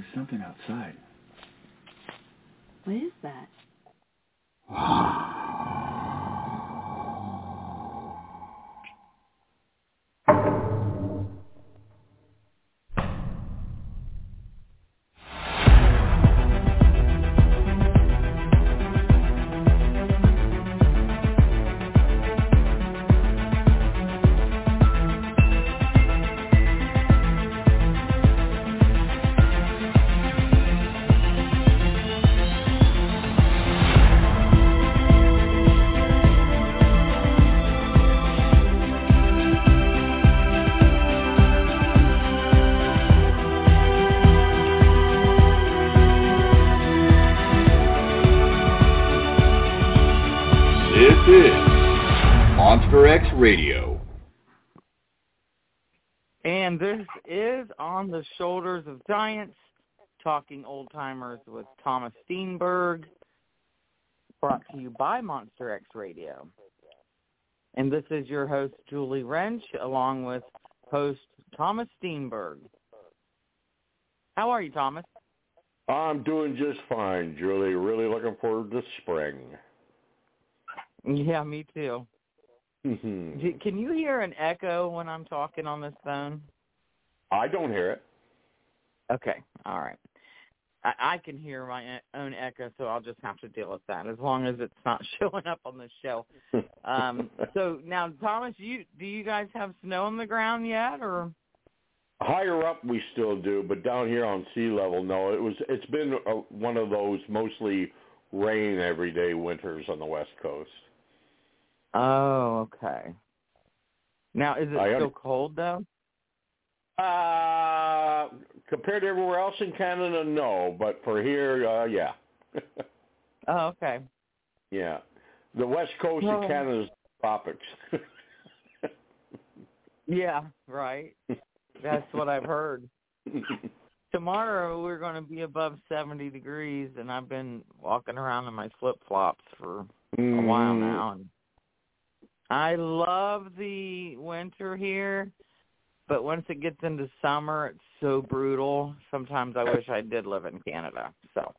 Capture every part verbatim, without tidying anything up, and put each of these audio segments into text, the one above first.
something outside. What is that? Radio. And this is On the Shoulders of Giants, Talking Old Timers with Thomas Steenberg, brought to you by Monster X Radio. And this is your host, Julie Wrench, along with host Thomas Steenberg. How are you, Thomas? I'm doing just fine, Julie. Really looking forward to spring. Yeah, me too. Mm-hmm. Can you hear an echo when I'm talking on this phone? I don't hear it. Okay, all right. I, I can hear my own echo, so I'll just have to deal with that as long as it's not showing up on the show. Um, so now, Thomas, you do you guys have snow on the ground yet, or? Higher up, we still do, but down here on sea level, no. It was. It's been a, one of those mostly rain every day winters on the West Coast. Oh, okay. Now, is it I still un- cold, though? Uh, compared to everywhere else in Canada, no. But for here, uh, yeah. Oh, okay. Yeah. The West Coast well, of Canada's tropics. Yeah, right. That's what I've heard. Tomorrow, we're going to be above seventy degrees, and I've been walking around in my flip-flops for mm. a while now, and I love the winter here, but once it gets into summer, it's so brutal. Sometimes I wish I did live in Canada. So,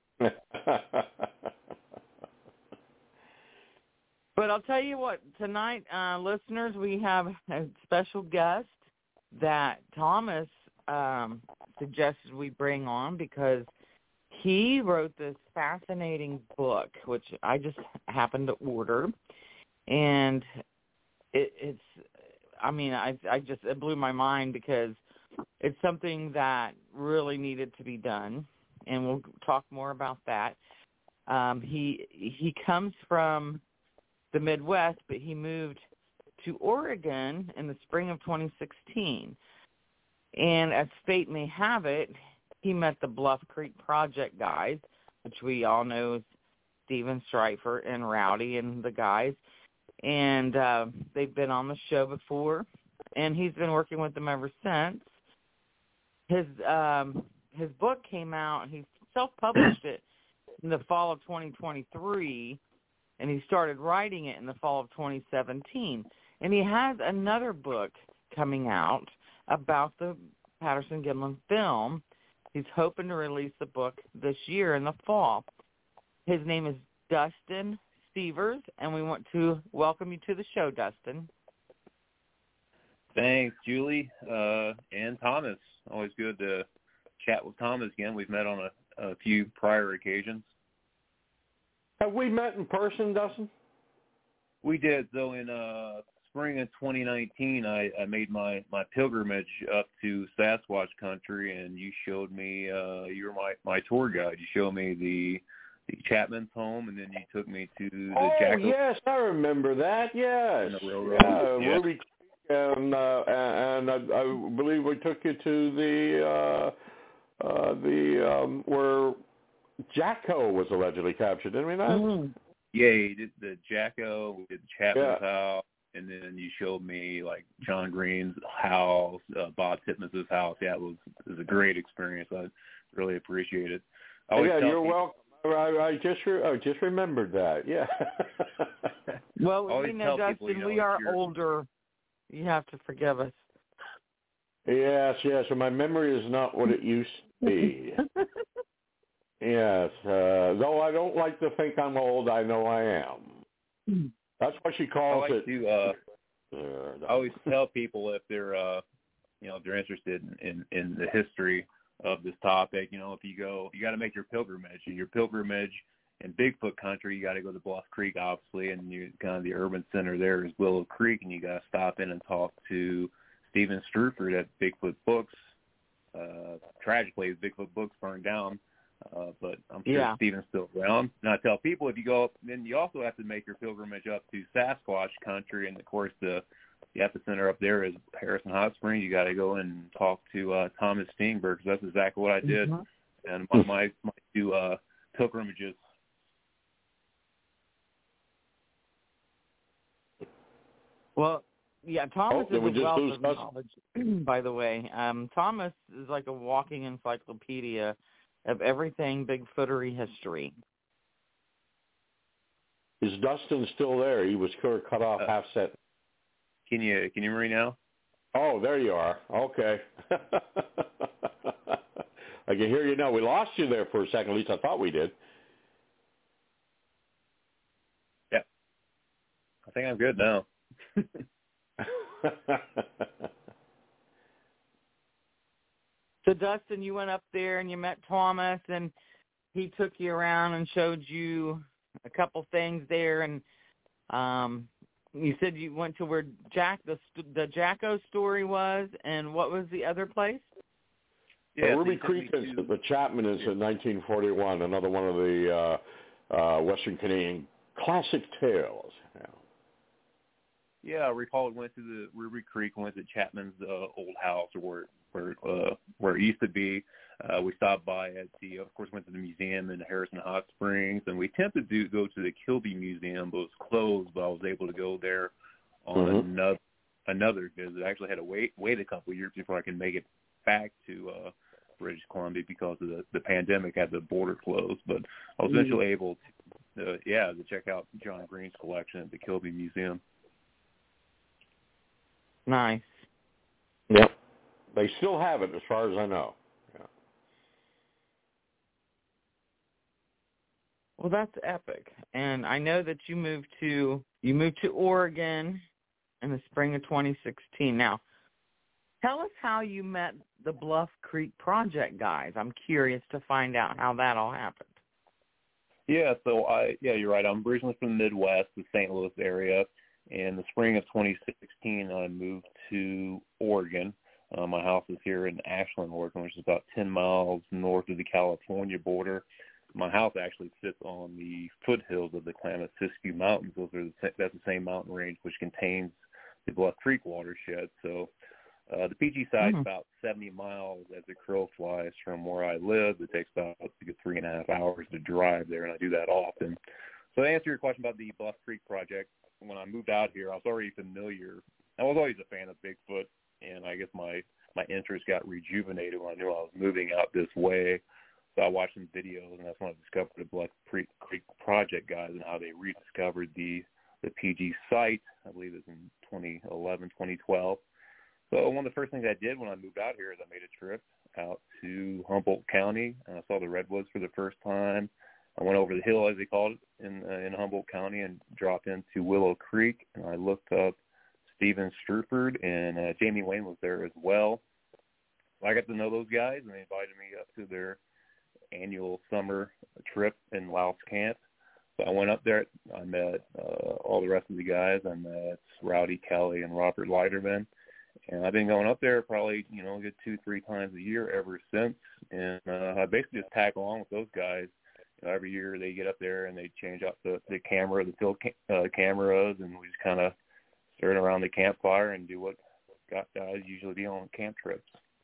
but I'll tell you what, tonight, uh, listeners, we have a special guest that Thomas um, suggested we bring on because he wrote this fascinating book, which I just happened to order, and It, it's, I mean, I, I just, it blew my mind because it's something that really needed to be done, and we'll talk more about that. Um, he he comes from the Midwest, but he moved to Oregon in the spring of twenty sixteen, and as fate may have it, he met the Bluff Creek Project guys, which we all know is Steven Streifer and Rowdy and the guys. And uh, they've been on the show before, and he's been working with them ever since. His um, his book came out. He self-published it in the fall of twenty twenty-three, and he started writing it in the fall of twenty seventeen. And he has another book coming out about the Patterson-Gimlin film. He's hoping to release the book this year in the fall. His name is Dustin Stevers, and we want to welcome you to the show, Dustin. Thanks, Julie uh, and Thomas. Always good to chat with Thomas again. We've met on a, a few prior occasions. Have we met in person, Dustin? We did. So in uh, spring of twenty nineteen, I, I made my, my pilgrimage up to Sasquatch country, and you showed me, uh, you were my, my tour guide. You showed me the, the Chapman's home, and then you took me to the Oh, Jacko. yes, I remember that, yes. And the railroad. Yeah, Yeah. Ruby, and, uh, and I, I believe we took you to the, uh, uh, the um, where Jacko was allegedly captured, didn't we not? Mm. Yeah, you did the Jacko, we did Chapman's Yeah. house, and then you showed me like John Green's house, uh, Bob Titmus's house. Yeah, it was it was a great experience. I really appreciate it. I always Yeah, tell you're people, welcome. I, I just re- I just remembered that. Yeah. Well, always you know, tell Dustin, people, you know, we if are you're- older. You have to forgive us. Yes, yes. So my memory is not what it used be. Yes, uh, though I don't like to think I'm old, I know I am. That's what she I calls like it. to. Uh, Uh, I always tell people if they're, uh, you know, if they're interested in, in, in the history of this topic, you know, if you go, you got to make your pilgrimage. And your pilgrimage in Bigfoot country, you got to go to Bluff Creek, obviously, and you kind of the urban center there is Willow Creek, and you got to stop in and talk to Stephen Struford at Bigfoot Books. Uh, tragically, Bigfoot Books burned down. Uh, but I'm sure Yeah. Stephen's still around. And I tell people, if you go up, then you also have to make your pilgrimage up to Sasquatch country. And, of course, the, the epicenter up there is Harrison Hot Springs. You got to go and talk to uh, Thomas Steenberg, because that's exactly what I did. Mm-hmm. And my, my, my two uh, pilgrimages. Well, yeah, Thomas Oh, is we a just wealth lose of knowledge, by the way. Um, Thomas is like a walking encyclopedia of everything Bigfootery history. Is Dustin still there? He was sort of cut off Uh, half set. Can you can you hear me now? Oh, there you are. Okay. I can hear you now. We lost you there for a second. At least I thought we did. Yeah. I think I'm good now. So, Dustin, you went up there and you met Thomas, and he took you around and showed you a couple things there, and um, you said you went to where Jack the the Jacko story was, and what was the other place? Yeah, so Ruby you sent Creek me incident, to- the Chapman incident in nineteen forty-one, another one of the uh, uh, Western Canadian classic tales. Yeah. Yeah, I recall it went to the Ruby Creek, went to Chapman's uh, old house, or where where uh, where it used to be. Uh, we stopped by at the, of course, went to the museum in Harrison Hot Springs, and we attempted to go to the Kilby Museum, but it was closed. But I was able to go there on Mm-hmm. another another visit. I actually had to wait wait a couple of years before I could make it back to uh, British Columbia because of the, the pandemic, had the border closed. But I was eventually able to, uh, yeah, to check out John Green's collection at the Kilby Museum. Nice. Yep. They still have it, as far as I know. Yeah. Well, that's epic. And I know that you moved to you moved to Oregon in the spring of twenty sixteen. Now, tell us how you met the Bluff Creek Project guys. I'm curious to find out how that all happened. Yeah, so I yeah, you're right. I'm originally from the Midwest, the Saint Louis area. In the spring of twenty sixteen, I moved to Oregon. Uh, my house is here in Ashland, Oregon, which is about ten miles north of the California border. My house actually sits on the foothills of the Klamath-Siskiyou Mountains. Those are the, that's the same mountain range which contains the Bluff Creek watershed. So uh, the P G side is Mm-hmm. about seventy miles as the crow flies from where I live. It takes about three and a half hours to drive there, and I do that often. So to answer your question about the Bluff Creek Project, when I moved out here, I was already familiar. I was always a fan of Bigfoot, and I guess my, my interest got rejuvenated when I knew I was moving out this way. So I watched some videos, and that's when I discovered the Bluff Creek, Creek Project guys and how they rediscovered the, the P G site. I believe it was in twenty eleven, twenty twelve. So one of the first things I did when I moved out here is I made a trip out to Humboldt County, and I saw the redwoods for the first time. I went over the hill, as they called it, in uh, in Humboldt County, and dropped into Willow Creek, and I looked up Stephen Struford, and uh, Jamie Wayne was there as well. I got to know those guys, and they invited me up to their annual summer trip in Louse Camp. So I went up there. I met uh, all the rest of the guys. I met Rowdy Kelly and Robert Leiterman. And I've been going up there probably, you know, a good two, three times a year ever since. And uh, I basically just tag along with those guys. You know, every year they get up there and they change out the, the camera, the field ca- uh, cameras, and we just kind of sit around the campfire and do what guys usually do on camp trips.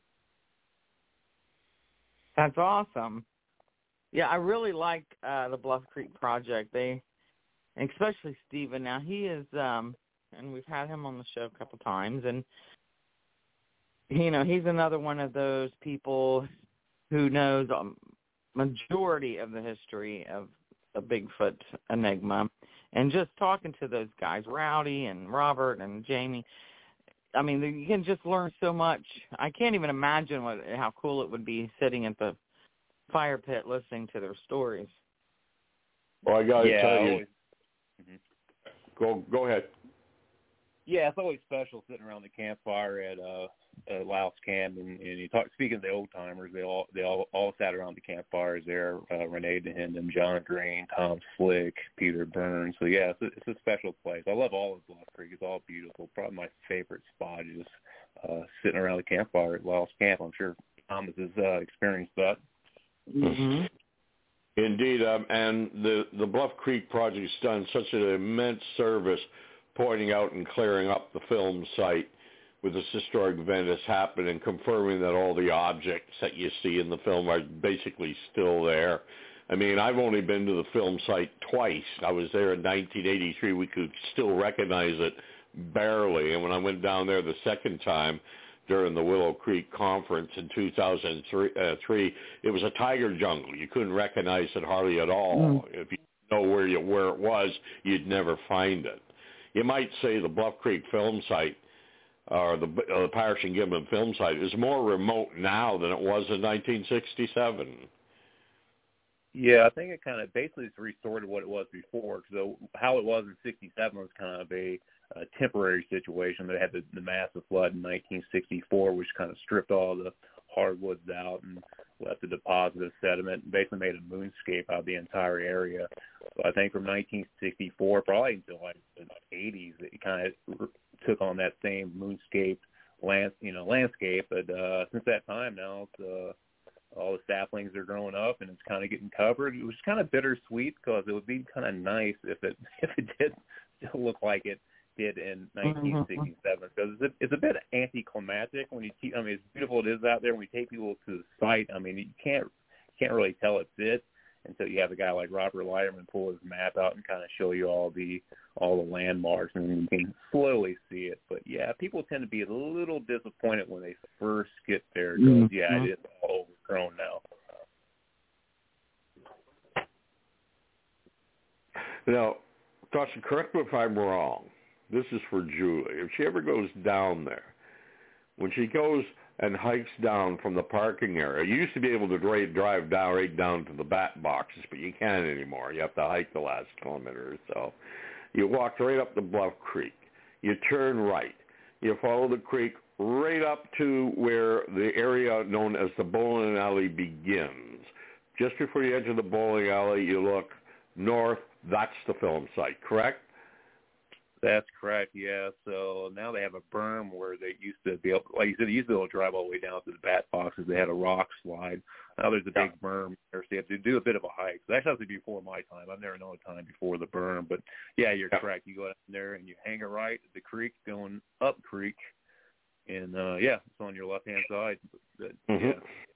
That's awesome. Yeah, I really like uh, the Bluff Creek Project. They, especially Stephen. Now he is, um, and we've had him on the show a couple times, and you know he's another one of those people who knows a majority of the history of the Bigfoot enigma. And just talking to those guys, Rowdy and Robert and Jamie, I mean, you can just learn so much. I can't even imagine what how cool it would be sitting at the fire pit listening to their stories. Well, I got to yeah, tell you. always, mm-hmm. Go go ahead. Yeah, it's always special sitting around the campfire at uh, uh Louse Camp, and, and you talk. Speaking of the old timers, they all they all all sat around the campfires there. Uh, Renee DeHenden, John Green, Tom Slick, Peter Burns. So yeah, it's a, it's a special place. I love all of Bluff Creek. It's all beautiful. Probably my favorite spot is uh, sitting around the campfire at Louse Camp. I'm sure Thomas has uh, experienced that. Mm-hmm. Indeed, um, and the the Bluff Creek project's done such an immense service, pointing out and clearing up the film site with this historic event that's happened and confirming that all the objects that you see in the film are basically still there. I mean, I've only been to the film site twice. I was there in nineteen eighty-three. We could still recognize it barely. And when I went down there the second time during the Willow Creek Conference in two thousand three, it was a tiger jungle. You couldn't recognize it hardly at all. Mm. If you know where you where it was, you'd never find it. You might say the Bluff Creek film site or the, uh, the Parrish and Gibbon film site is more remote now than it was in nineteen sixty-seven. Yeah, I think it kind of basically restored to what it was before. So how it was in sixty-seven was kind of a, a temporary situation. They had the, the massive flood in nineteen sixty-four, which kind of stripped all the hardwoods out and left a deposit of sediment and basically made a moonscape out of the entire area. So I think from nineteen sixty-four, probably until like the eighties, it kind of took on that same moonscape land, you know, landscape. But uh, since that time now, it's, uh, all the saplings are growing up and it's kind of getting covered. It was kind of bittersweet because it would be kind of nice if it if it did still look like it did in nineteen sixty-seven, because it's a, it's a bit anticlimactic when you keep, I mean, as beautiful it is out there, when you take people to the site, I mean, you can't can't really tell it's it until you have a guy like Robert Leiterman pull his map out and kind of show you all the all the landmarks, and you can slowly see it. But yeah, people tend to be a little disappointed when they first get there because mm-hmm. yeah, it is all overgrown now. Now, Tasha, correct me if I'm wrong. This is for Julie. If she ever goes down there, when she goes and hikes down from the parking area, you used to be able to drive down right down to the bat boxes, but you can't anymore. You have to hike the last kilometer or so. You walk right up the Bluff Creek. You turn right. You follow the creek right up to where the area known as the bowling alley begins. Just before you enter the bowling alley, you look north. That's the film site, correct? That's correct, yeah. So now they have a berm where they used to be able, like you said, they used to be able to drive all the way down to the bat boxes. They had a rock slide. Now there's a big yeah. berm there, so you have to do a bit of a hike. So that's actually before my time. I've never known a time before the berm. But, yeah, you're yeah. correct. You go down there and you hang a right at the creek going up creek. And, uh, yeah, it's on your left-hand side. But, mm-hmm. Yeah.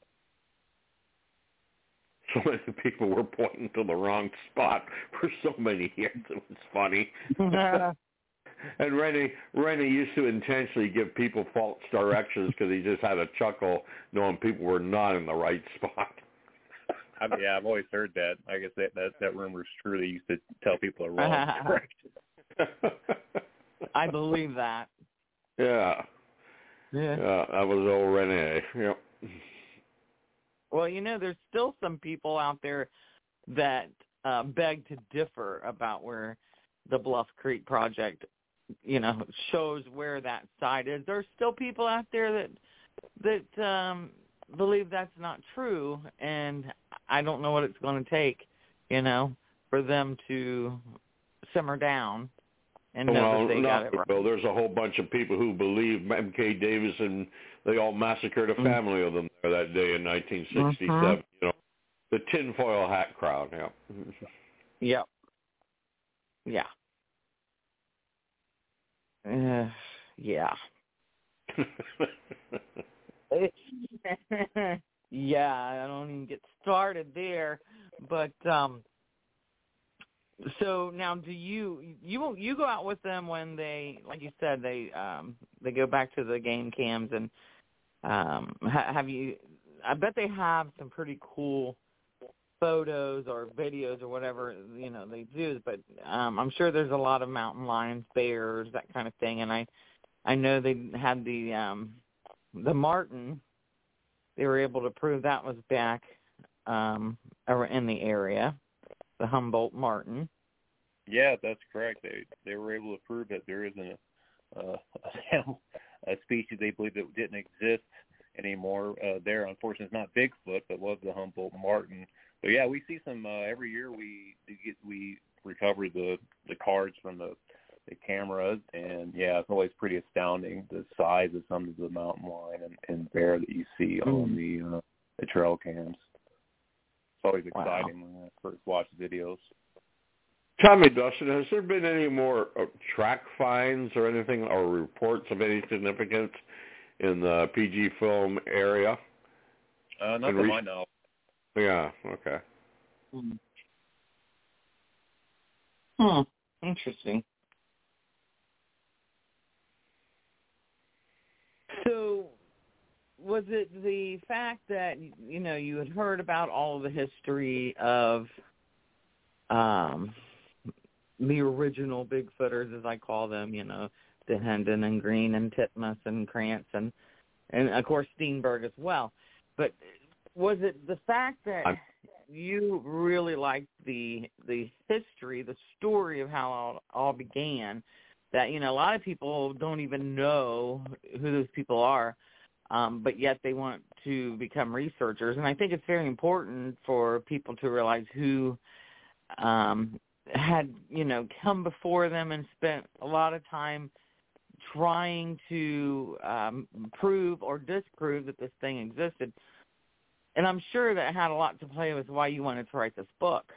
So many people were pointing to the wrong spot for so many years. It was funny. And Rennie, Rennie used to intentionally give people false directions because he just had a chuckle knowing people were not in the right spot. I mean, yeah, I've always heard that. I guess that that, that rumor's true. They used to tell people the wrong direction. I believe that. Yeah. Yeah. Yeah, that was old Rennie. Yep. Well, you know, there's still some people out there that uh, beg to differ about where the Bluff Creek project, you know, shows where that site is. There's still people out there that that um, believe that's not true, and I don't know what it's going to take, you know, for them to simmer down and know well, that they got it right. Well, there's a whole bunch of people who believe M K Davis and they all massacred a family mm-hmm. of them there that day in nineteen sixty-seven. Mm-hmm. You know, the tinfoil hat crowd. Yeah. Yep. Yeah. Uh, yeah. Yeah, I don't even get started there. But um, so now, do you you you go out with them when they, like you said, they um, they go back to the game cams and um, ha- have you? I bet they have some pretty cool photos or videos or whatever, you know, they do, but um, I'm sure there's a lot of mountain lions, bears, that kind of thing, and I I know they had the um, the marten. They were able to prove that was back um, in the area, the Humboldt marten. Yeah, that's correct. They they were able to prove that there isn't a, uh, a species they believe that didn't exist anymore uh, there. Unfortunately, it's not Bigfoot, but was the Humboldt marten. But yeah, we see some uh, every year. We get we recover the, the cards from the, the cameras, and yeah, it's always pretty astounding the size of some of the mountain lion and, and bear that you see mm. on the uh, the trail cams. It's always exciting wow. when I first watch videos. Tommy, Dustin, has there been any more uh, track finds or anything, or reports of any significance in the P G film area? Uh, not to my knowledge. Yeah, okay. Hmm. Hmm. Interesting. So, was it the fact that, you know, you had heard about all of the history of um, the original Bigfooters, as I call them, you know, the Hendon and Green and Titmus and Krantz and, and, of course, Steenberg as well. But was it the fact that I'm, you really liked the the history, the story of how it all, all began, that, you know, a lot of people don't even know who those people are, um, but yet they want to become researchers. And I think it's very important for people to realize who um, had, you know, come before them and spent a lot of time trying to um, prove or disprove that this thing existed. And I'm sure that had a lot to play with why you wanted to write this book.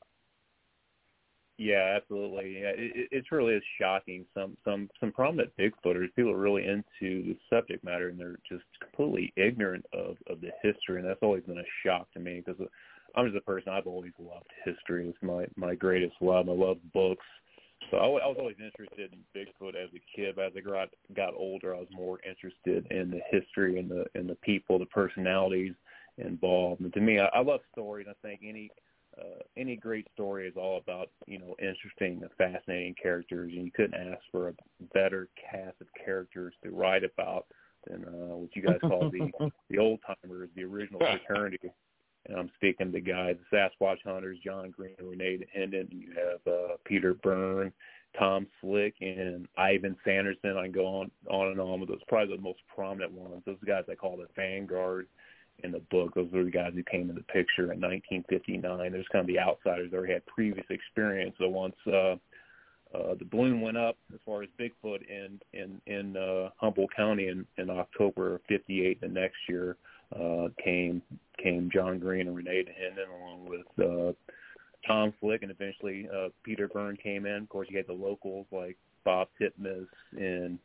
Yeah, absolutely. Yeah, it, it really is shocking. Some some some prominent Bigfooters, people are really into the subject matter, and they're just completely ignorant of, of the history, and that's always been a shock to me because I'm just a person, I've always loved history. It's my, my greatest love. I love books. So I, I was always interested in Bigfoot as a kid, but as I got, got older, I was more interested in the history and the and the people, the personalities involved. And to me, I, I love stories. I think any uh, any great story is all about, you know, interesting and fascinating characters, and you couldn't ask for a better cast of characters to write about than uh, what you guys call the the old timers, the original fraternity. And I'm speaking to the guys, the Sasquatch hunters, John Green, Renee Hendon. You have uh, Peter Byrne, Tom Slick, and Ivan Sanderson. I can go on, on and on with those. Probably the most prominent ones. Those guys I call the vanguard in the book. Those were the guys who came in the picture in nineteen fifty-nine. There's kind of the outsiders that already had previous experience. So once uh, uh, the balloon went up as far as Bigfoot in in, in uh, Humboldt County in, in October of fifty-eight, the next year, uh, came came John Green and Renee Hendon along with uh, Tom Slick, and eventually uh, Peter Byrne came in. Of course, you had the locals like Bob Titmus and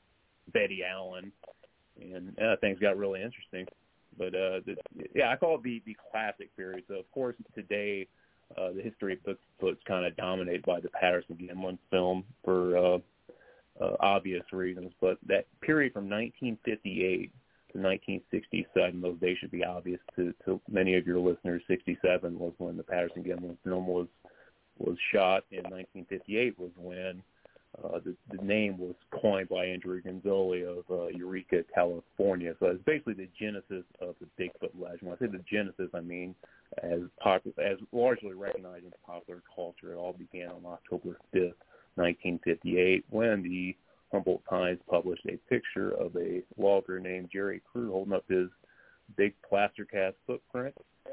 Betty Allen, and uh, things got really interesting. But, uh, the, yeah, I call it the, the classic period. So, of course, today uh, the history of Bigfoot's kind of dominated by the Patterson-Gimlin film for uh, uh, obvious reasons. But that period from nineteen fifty-eight to nineteen sixty-seven, those days should be obvious to, to many of your listeners. sixty-seven was when the Patterson-Gimlin film was was shot, and nineteen fifty-eight was when uh, the, the name was coined by Andrew Gonzoli of uh, Eureka, California. So it's basically the genesis of the Bigfoot legend. When I say the genesis, I mean as popular, as largely recognized in popular culture. It all began on October fifth, nineteen fifty-eight, when the Humboldt Times published a picture of a logger named Jerry Crew holding up his big plaster cast footprint.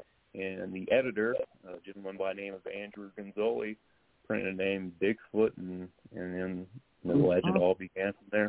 And the editor, a gentleman by the name of Andrew Gonzoli, printed a name Bigfoot, and, and then the legend all began from there.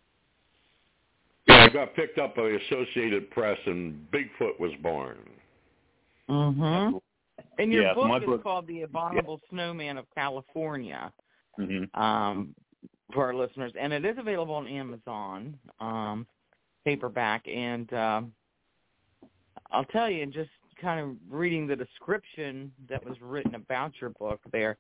Yeah, it got picked up by the Associated Press, and Bigfoot was born. Mm-hmm. And your yeah, book my is book, called The Abominable yeah. Snowman of California. Mm-hmm. Um, for our listeners, and it is available on Amazon, um, paperback, and uh, I'll tell you, just kind of reading the description that was written about your book there,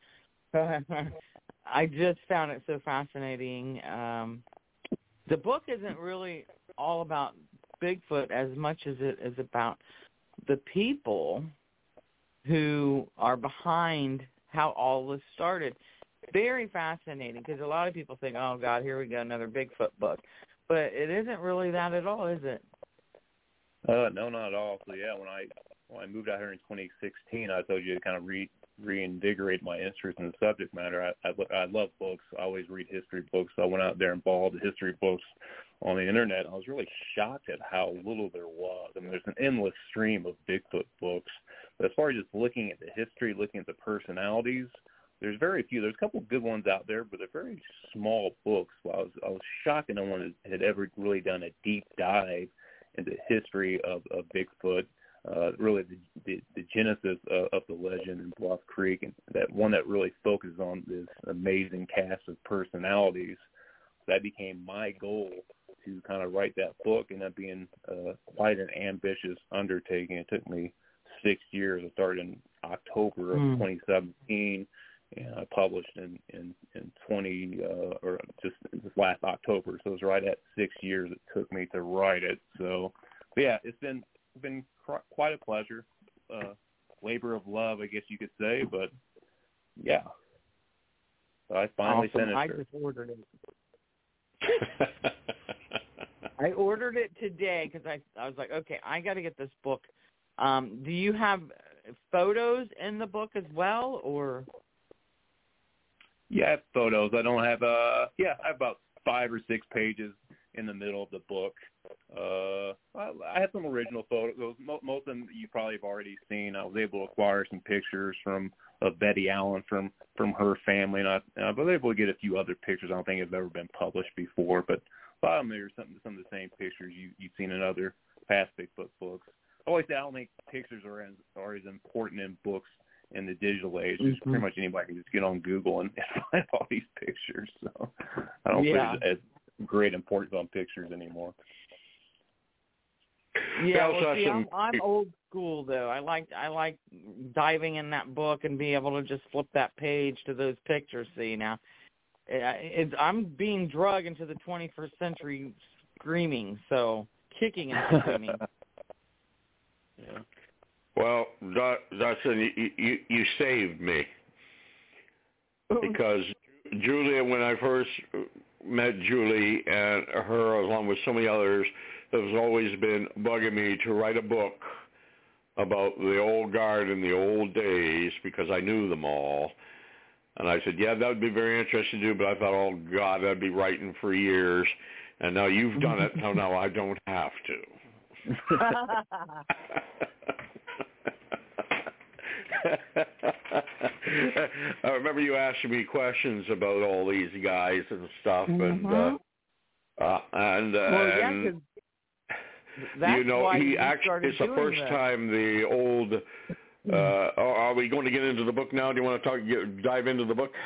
I just found it so fascinating. Um, the book isn't really all about Bigfoot as much as it is about the people who are behind how all this started. very fascinating because a lot of people think, oh, God, here we go, another Bigfoot book. But it isn't really that at all, is it? Uh, no, not at all. So, yeah, when I when I moved out here in twenty sixteen, I told you to kind of re, reinvigorate my interest in the subject matter. I, I, I love books. I always read history books. So I went out there and bought the history books on the Internet. I was really shocked at how little there was. I mean, there's an endless stream of Bigfoot books. But as far as just looking at the history, looking at the personalities, there's very few. There's a couple of good ones out there, but they're very small books. So I was I was shocked that no one had ever really done a deep dive into the history of, of Bigfoot, uh, really the, the, the genesis of, of the legend in Bluff Creek, and that one that really focuses on this amazing cast of personalities. That became my goal to kind of write that book, and that being uh, quite an ambitious undertaking. It took me six years. I started in October of mm. twenty seventeen, and I published in in, in twenty uh, or just this last October. So it was right at six years it took me to write it. So, but yeah, it's been been cr- quite a pleasure, uh, labor of love, I guess you could say. But yeah, so I finally awesome. finished I it. just ordered it. I ordered it today because I I was like, okay, I got to get this book. Um, do you have photos in the book as well, or? Yeah, I have photos. I don't have uh yeah, I have about five or six pages in the middle of the book. Uh, I, I have some original photos. Most, most of them you probably have already seen. I was able to acquire some pictures from of Betty Allen from from her family, and I, and I was able to get a few other pictures. I don't think have ever been published before, but a lot of them are some some of the same pictures you you've seen in other past Bigfoot books. I always say I don't think pictures are as are as important in books in the digital age. Just mm-hmm. pretty much anybody can just get on Google and find all these pictures. So I don't yeah. put it as great importance on pictures anymore. Yeah, well, see, I'm, I'm old school though. I like I like diving in that book and be able to just flip that page to those pictures. See now, it's, I'm being drugged into the twenty-first century screaming, so kicking and screaming. Yeah. Well, Dustin, you, you, you saved me because Julia, when I first met Julie and her, along with so many others, has always been bugging me to write a book about the old guard in the old days because I knew them all. And I said, yeah, that would be very interesting to do, but I thought, oh, God, I'd be writing for years. And now you've done it, so now I don't have to. I remember you asking me questions about all these guys and stuff, mm-hmm. and uh, uh, and, uh, well, yeah, and that's you know, why he you actually it's the first that. time the old. Uh, are we going to get into the book now? Do you want to talk? Get, dive into the book?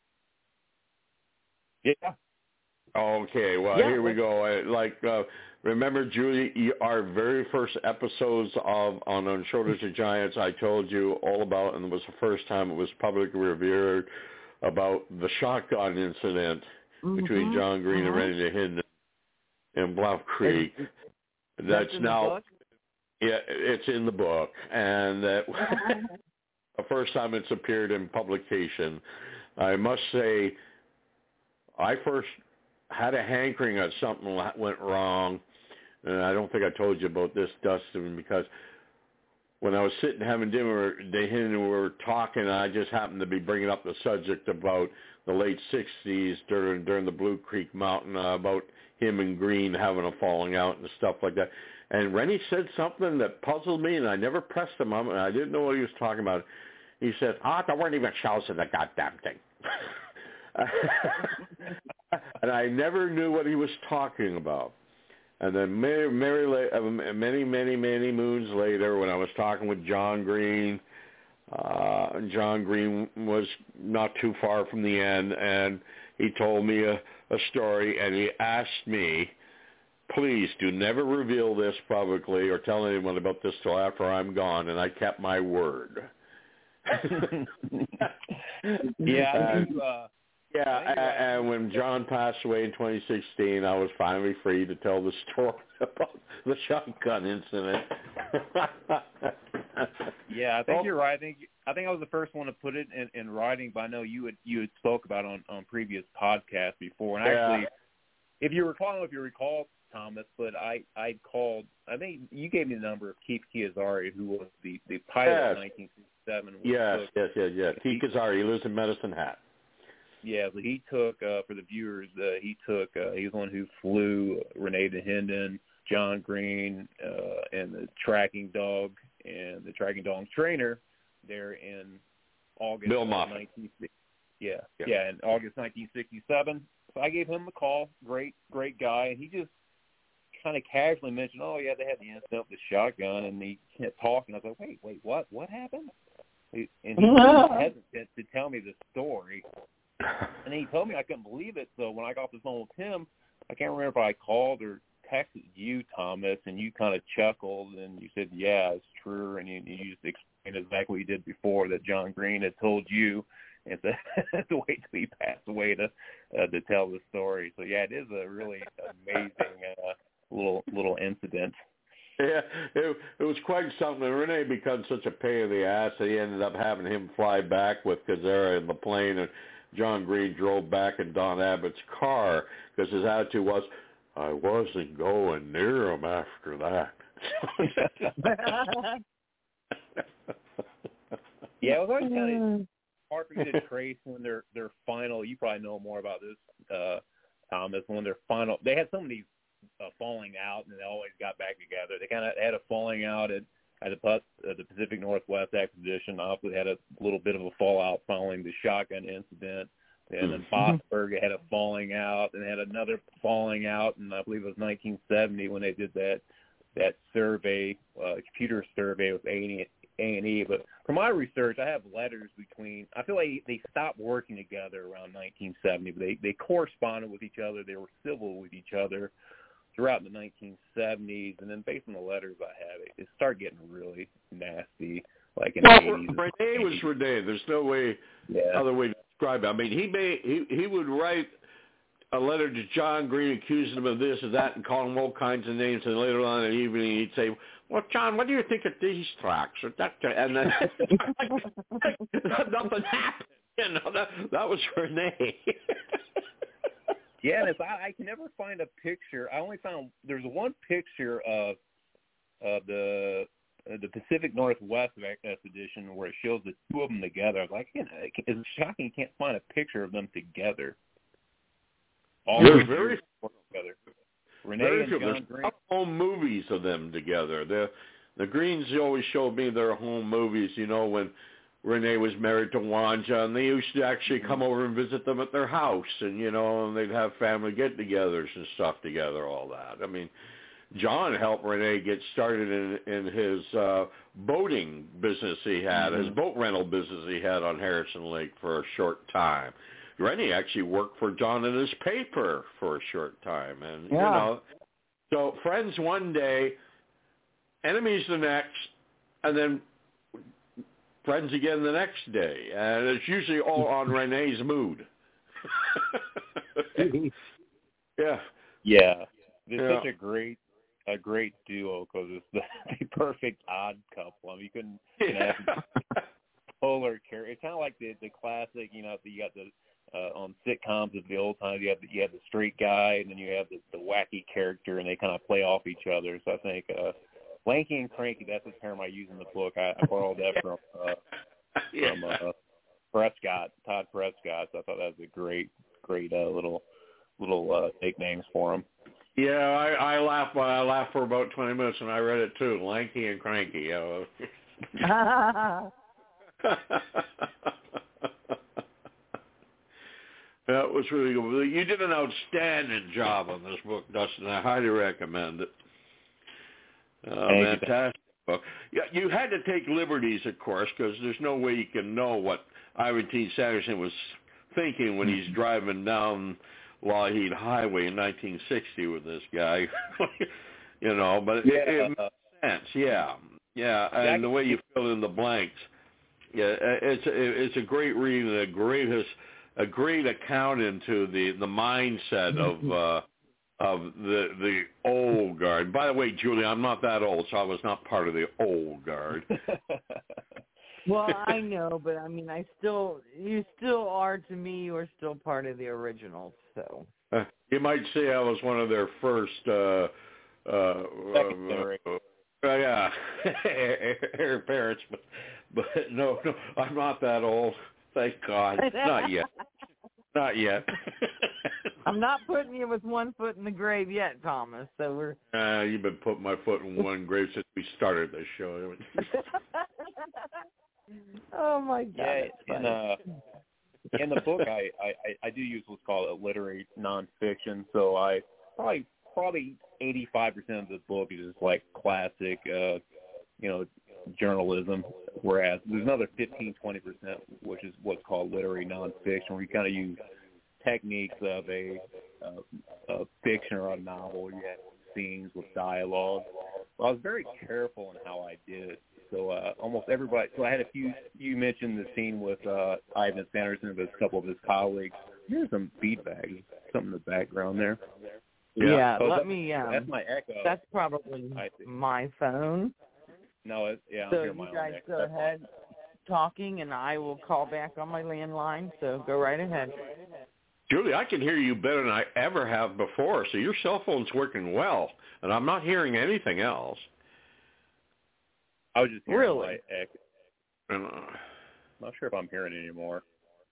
Yeah. Okay. Well, yeah, here we go. I, like. Uh, Remember, Julie, our very first episodes of on, on Shoulders of Giants, I told you all about, and it was the first time it was publicly revealed about the shotgun incident mm-hmm. between John Green uh-huh. and Rennie Hidden in Bluff Creek. It's, that's in now, the book? Yeah, it's in the book, and that the first time it's appeared in publication. I must say, I first had a hankering that something went wrong. And I don't think I told you about this, Dustin, because when I was sitting having dinner, they and we were talking, and I just happened to be bringing up the subject about the late sixties during during the Blue Creek Mountain, uh, about him and Green having a falling out and stuff like that. And Rennie said something that puzzled me, and I never pressed him on it, and I didn't know what he was talking about. He said, ah, there weren't even shells in the goddamn thing. And I never knew what he was talking about. And then many, many, many, many, many moons later, when I was talking with John Green, uh, John Green was not too far from the end, and he told me a, a story, and he asked me, please do never reveal this publicly or tell anyone about this till after I'm gone, and I kept my word. yeah, and, you, uh, Yeah, and, and when John passed away in twenty sixteen, I was finally free to tell the story about the shotgun incident. yeah, I think you're right. I think I think I was the first one to put it in, in writing, but I know you had you had spoke about it on, on previous podcasts before. And yeah. actually, if you recall, I don't know if you recall, Thomas, but I I called. I think you gave me the number of Keith Chiazari, who was the, the pilot yes. in nineteen sixty-seven. Yes, took, yes, yes, yes. Keith Chiazari, he lives in Medicine Hat. Yeah, but he took uh, for the viewers. Uh, he took. Uh, he was the one who flew Renee DeHenden, John Green, uh, and the tracking dog and the tracking dog trainer there in August Bill of Moffat. nineteen sixty. Yeah, yeah, yeah, in August nineteen sixty-seven. So I gave him a call. Great, great guy, and he just kind of casually mentioned, "Oh, yeah, they had the incident with the shotgun," and he kept talking. I was like, "Wait, wait, what? What happened?" And he was hesitant to tell me the story. And then he told me I couldn't believe it. So when I got off the phone with him, I can't remember if I called or texted you, Thomas, and you kind of chuckled and you said, "Yeah, it's true." And you, you just explained exactly what you did before, that John Green had told you and to, to wait till he passed away to uh, to tell the story. So yeah, it is a really amazing uh, little little incident. Yeah, it, it was quite something. Renee became such a pain in the ass that he ended up having him fly back with Chiazari in the plane, and John Green drove back in Don Abbott's car because his attitude was, "I wasn't going near him after that." Yeah, it was always kind of hard for me to trace when their their final. You probably know more about this, uh, Thomas. When their final, they had so many uh, falling out, and they always got back together. They kind of had a falling out at at the, uh, the Pacific Northwest Expedition. Obviously, had a little bit of a fallout following the shotgun incident. And then Botsberg had a falling out, and had another falling out, and I believe it was nineteen seventy when they did that that survey, uh, computer survey with A and E. But from my research, I have letters between. I feel like they stopped working together around nineteen seventy, but they they corresponded with each other. They were civil with each other throughout the nineteen seventies, and then based on the letters I have, it, it started getting really nasty. Like in well, the eighties. Renee was Renee. There's no way, yeah. other way to describe it. I mean, he may he he would write a letter to John Green accusing him of this or that and calling him all kinds of names, and later on in the evening he'd say, "Well, John, what do you think of these tracks?" Or that, and then nothing happened. You know, that that was Renee. Yeah, and it's, I, I can never find a picture. I only found there's one picture of of the uh, the Pacific Northwest expedition where it shows the two of them together. I was like, you know, it's shocking you can't find a picture of them together. All They're very together. Renee very and good. John There's Green. home movies of them together. The the Greens always showed me their home movies. You know, when Renee was married to Wanja, and they used to actually come over and visit them at their house, and you know, and they'd have family get-togethers and stuff together. All that. I mean, John helped Renee get started in in his uh, boating business he had, mm-hmm. his boat rental business he had on Harrison Lake for a short time. Renee actually worked for John in his paper for a short time, and yeah. you know, so friends one day, enemies the next, and then friends again the next day, and it's usually all on Renee's mood. yeah, yeah, it's yeah. such a great, a great duo because it's the, the perfect odd couple. I mean, you couldn't, you know, have polar character. It's kind of like the the classic, you know, you got the uh, on sitcoms of the old times, you have the, you have the straight guy, and then you have the, the wacky character, and they kind of play off each other. So I think. Uh, Lanky and cranky, that's the term I use in the book. I, I borrowed that from uh, yeah. from uh, Prescott, Todd Prescott. So I thought that was a great, great uh, little little uh, nicknames for him. Yeah, I, I laughed. I laughed for about twenty minutes, and I read it too. Lanky and cranky. Uh, that was really good. You did an outstanding job on this book, Dustin. I highly recommend it. Uh, fantastic book. Yeah, you had to take liberties, of course, because there's no way you can know what Ivan T. Sanderson was thinking when he's driving down Lougheed Highway in nineteen sixty with this guy. you know, but yeah. it, it makes sense. Yeah, yeah, and the way you fill in the blanks. Yeah, it's it's a great reading, a great a great account into the the mindset of. Uh, Of the the old guard. By the way, Julie, I'm not that old, so I was not part of the old guard. Well, I know, but I mean, I still, you still are, to me, you are still part of the originals, so. Uh, you might say I was one of their first, uh, uh, Secondary. uh, uh yeah, heir parents, but, but no, no, I'm not that old. Thank God. Not yet. Not yet. I'm not putting you with one foot in the grave yet, Thomas, so we're... Uh, you've been putting my foot in one grave since we started this show. Oh, my God. Yeah, in, uh, in the book, I, I, I do use what's called a literary nonfiction, so I probably probably eighty-five percent of the book is just like classic, uh, you know, journalism, whereas there's another fifteen, twenty percent, which is what's called literary nonfiction, where you kind of use techniques of a, uh, a fiction or a novel. You have scenes with dialogue. Well, I was very careful in how I did it. So uh, almost everybody. So I had a few. You mentioned the scene with uh, Ivan Sanderson with a couple of his colleagues. Here's some feedback, something in the background there. Yeah, yeah oh, let that, me. Um, that's my echo. That's probably my phone. No, it, yeah. I'm so hearing my you guys own go ahead talking, and I will call back on my landline. So go right ahead. Julie, I can hear you better than I ever have before. So your cell phone's working well, and I'm not hearing anything else. I was just hearing really? my echo. I'm not sure if I'm hearing it anymore.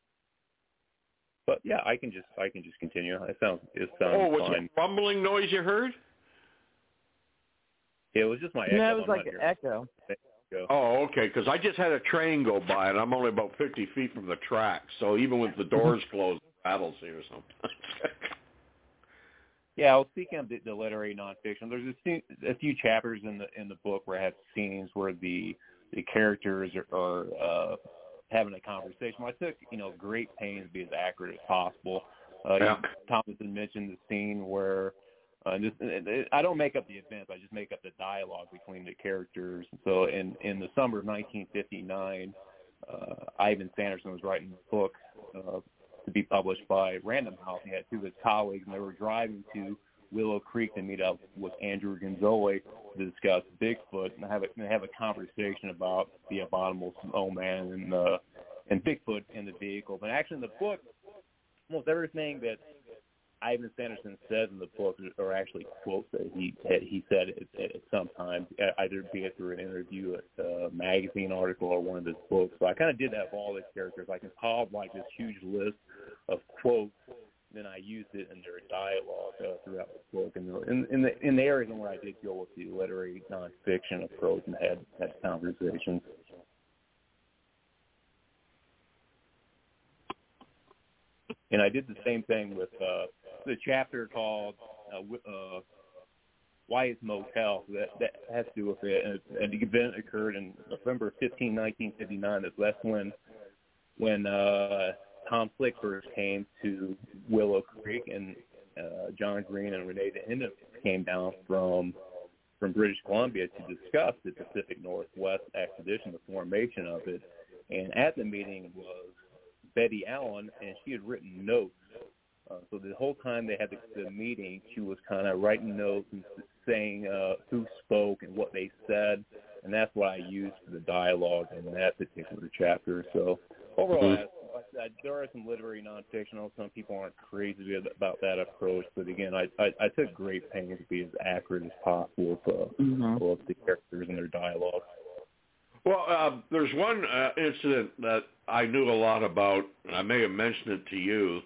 But yeah, I can just I can just continue. It sounds it sounds oh, was fine. it a rumbling noise you heard? Yeah, it was just my echo. No, it was I'm like an echo. echo. Oh, okay, because I just had a train go by, and I'm only about fifty feet from the track, so even with the doors closed, it rattles here sometimes. Yeah, well, speaking of the, the literary nonfiction, there's a few, a few chapters in the in the book where I have scenes where the the characters are, are uh, having a conversation. Well, I took you know great pains to be as accurate as possible. Uh, yeah. Thomas had mentioned the scene where uh, just, I don't make up the events; I just make up the dialogue between the characters. So, in in the summer of nineteen fifty-nine, uh, Ivan Sanderson was writing a book Uh, to be published by Random House. He had two of his colleagues, and they were driving to Willow Creek to meet up with Andrew Gonzalez to discuss Bigfoot and have a, and have a conversation about the abominable snowman and uh, and Bigfoot in the vehicle. But actually, in the book, almost everything that Ivan Sanderson says in the book are actually quotes that he he said at, at some time, either be it through an interview, a magazine article, or one of his books. So I kind of did that for all these characters. I compiled like this huge list of quotes, then I used it in their dialogue uh, throughout the book. And in, in the in the areas where I did go with the literary nonfiction approach and had had conversations. And I did the same thing with uh, the chapter called uh, uh, Wyatt's Motel. That, that has to do with it. And, and the event occurred in November fifteenth, nineteen fifty-nine. That's when when uh, Tom Flick first came to Willow Creek, and uh, John Green and Renee DeHinda came down from from British Columbia to discuss the Pacific Northwest expedition, the formation of it. And at the meeting was Betty Allen, and she had written notes. Uh, so the whole time they had the, the meeting, she was kind of writing notes and saying uh, who spoke and what they said, and that's what I used for the dialogue in that particular chapter. So overall, mm-hmm. I, I, there are some literary nonfiction. Some people aren't crazy about that approach, but again, I, I, I took great pains to be as accurate as possible with, uh, mm-hmm. with the characters and their dialogue. Well, uh, there's one uh, incident that I knew a lot about, and I may have mentioned it to you.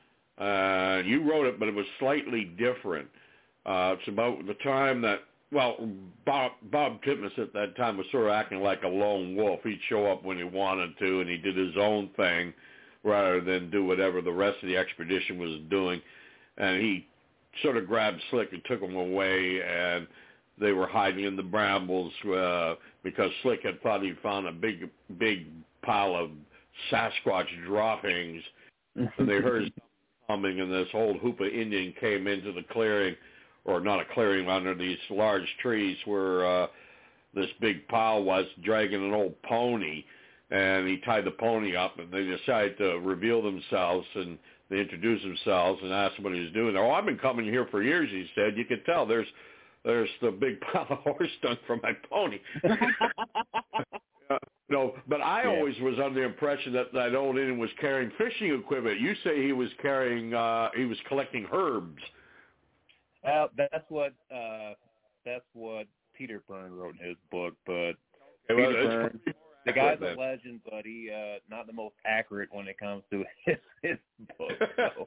Uh, you wrote it, but it was slightly different. Uh, it's about the time that, well, Bob, Bob Titmus at that time was sort of acting like a lone wolf. He'd show up when he wanted to, and he did his own thing rather than do whatever the rest of the expedition was doing. And he sort of grabbed Slick and took him away, and they were hiding in the brambles uh, because Slick had thought he found a big, big pile of Sasquatch droppings. And they heard coming, and this whole hoop of Indian came into the clearing, or not a clearing, under these large trees where uh, this big pile was, dragging an old pony. And he tied the pony up, and they decided to reveal themselves, and they introduced themselves and asked him what he was doing. Oh, I've been coming here for years, he said. You could tell there's there's the big pile of horse dung from my pony. uh, No, but I Yeah. always was under the impression that that old Indian was carrying fishing equipment. You say he was carrying, uh, he was collecting herbs. Well, that's what uh, that's what Peter Byrne wrote in his book. But Well, Peter it's Byrne, pretty the guy's accurate, a legend, but he uh, not the most accurate when it comes to his, his book. So.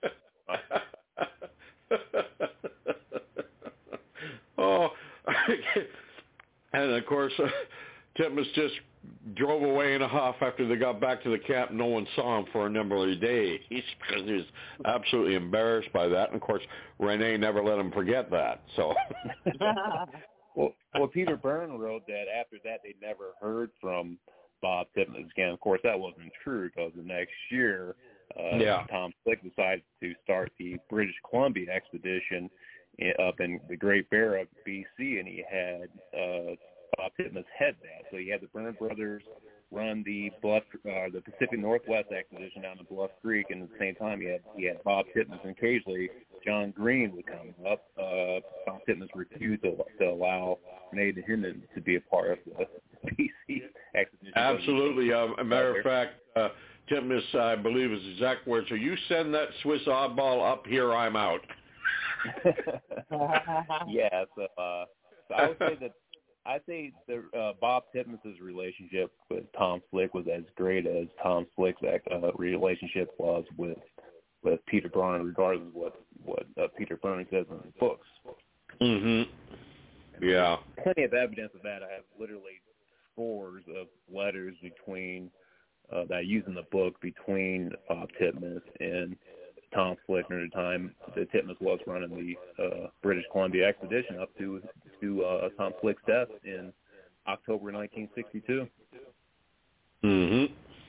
Oh, and of course, uh, Titmus just drove away in a huff after they got back to the camp. No one saw him for a number of days because he was absolutely embarrassed by that. And of course, Renee never let him forget that. So, well, well, Peter Byrne wrote that after that they never heard from Bob Titmus again. Of course, that wasn't true because the next year, uh, yeah. Tom Slick decided to start the British Columbia expedition up in the Great Bear of B C, and he had uh, Bob Titmus head that. So he had the Byrne brothers run the Bluff, uh, the Pacific Northwest expedition down to Bluff Creek, and at the same time he had he had Bob Titmus, and occasionally John Green would come up. Uh, Bob Titmus refused to, to allow Nate Hinton to be a part of the B C expedition. Absolutely. Um, a matter of fact, uh, Titmus, I believe his exact words are, "You send that Swiss oddball up here, I'm out." Yeah, so, uh, so I would say that I say the uh, Bob Titmus's relationship with Tom Slick was as great as Tom Slick's uh, relationship was with with Peter Byrne, regardless of what what uh, Peter Byrne says in his books. Mhm. Yeah. Plenty of evidence of that. I have literally scores of letters between uh, that I use in the book between Bob Titmus and Tom Slick during the time that Titmus was running the uh, British Columbia expedition up to to uh, Tom Slick's death in October nineteen sixty-two. Mhm.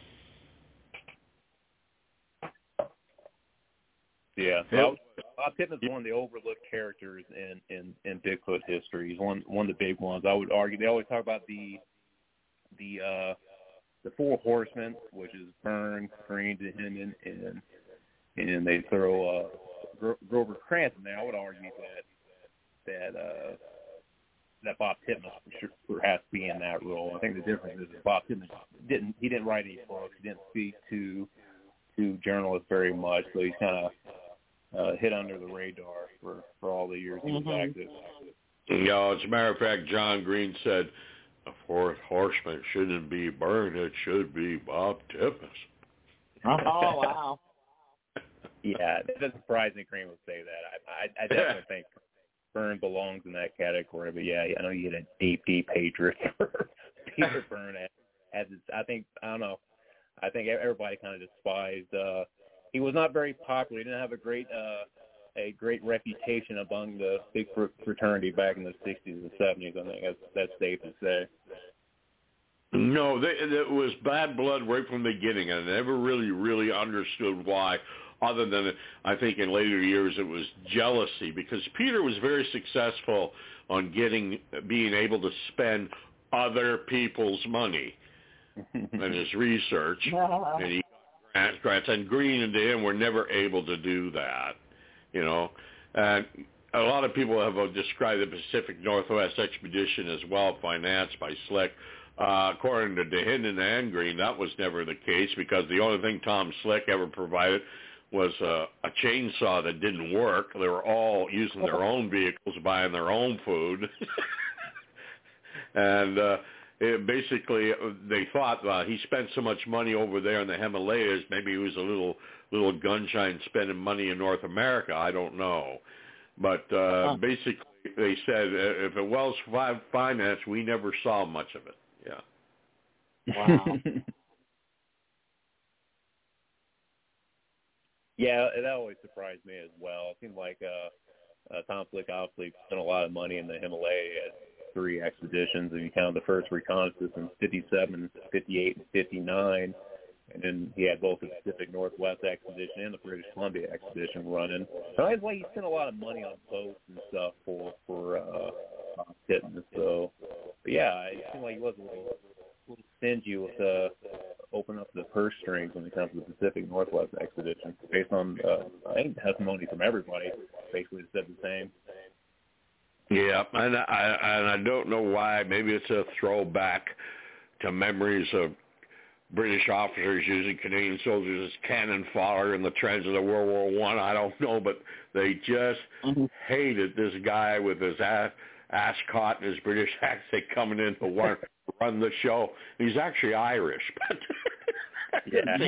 Yeah, so Yep. Bob Titmus is one of the overlooked characters in, in, in Bigfoot history. He's one one of the big ones. I would argue they always talk about the the uh, the four horsemen, which is Byrne, Green, DeHinnon, and and they throw uh, Gro- Grover Krantz in there. I would argue that that uh, that Bob Titmus should perhaps be in that role. I think the difference is that Bob Titmus didn't he didn't write any books. He didn't speak to to journalists very much, so he's kind of uh, hit under the radar for, for all the years he was Mhm. active. You know, as a matter of fact, John Green said, "The fourth horseman shouldn't be Byrne; it should be Bob Titmus." Oh, wow. Yeah, it doesn't surprise me Green would say that. I, I, I definitely think Byrne belongs in that category. But yeah, I know you had a deep, deep hatred for Peter Byrne. As I think, I don't know. I think everybody kind of despised. Uh, he was not very popular. He didn't have a great, uh, a great reputation among the Bigfoot fraternity back in the sixties and seventies. I think that's, that's safe to say. No, they, it was bad blood right from the beginning, and I never really, really understood why. Other than, I think in later years it was jealousy, because Peter was very successful on getting, being able to spend other people's money in his research, and he got grants, grants, and Green and him were never able to do that, you know. And a lot of people have uh, described the Pacific Northwest expedition as well financed by Slick. Uh, according to DeHinnon and Green, that was never the case, because the only thing Tom Slick ever provided was uh, a chainsaw that didn't work. They were all using their own vehicles, buying their own food. and uh, it basically, they thought, well, he spent so much money over there in the Himalayas, maybe he was a little little gunshine spending money in North America. I don't know. But uh, huh. basically, they said, if it was financed, we never saw much of it. Yeah. Wow. Yeah, that always surprised me as well. It seemed like uh, uh, Tom Slick obviously spent a lot of money in the Himalayas, three expeditions, and you count the first reconnaissance in fifty-seven, fifty-eight, and fifty-nine. And then he had both the Pacific Northwest expedition and the British Columbia expedition running. So that's why he spent a lot of money on boats and stuff for for uh, Titmus. So, but yeah, it seemed like he was a little, a little stingy with uh, opening up the purse strings when it comes to the Pacific Northwest expedition. Based on uh, I think testimony from everybody, basically said the same. Yeah, and I and I don't know why. Maybe it's a throwback to memories of British officers using Canadian soldiers as cannon fodder in the trenches of World War One. I. I don't know, but they just mm-hmm. hated this guy with his ass, ascot and his British accent coming in to run, run the show. He's actually Irish, but yeah, that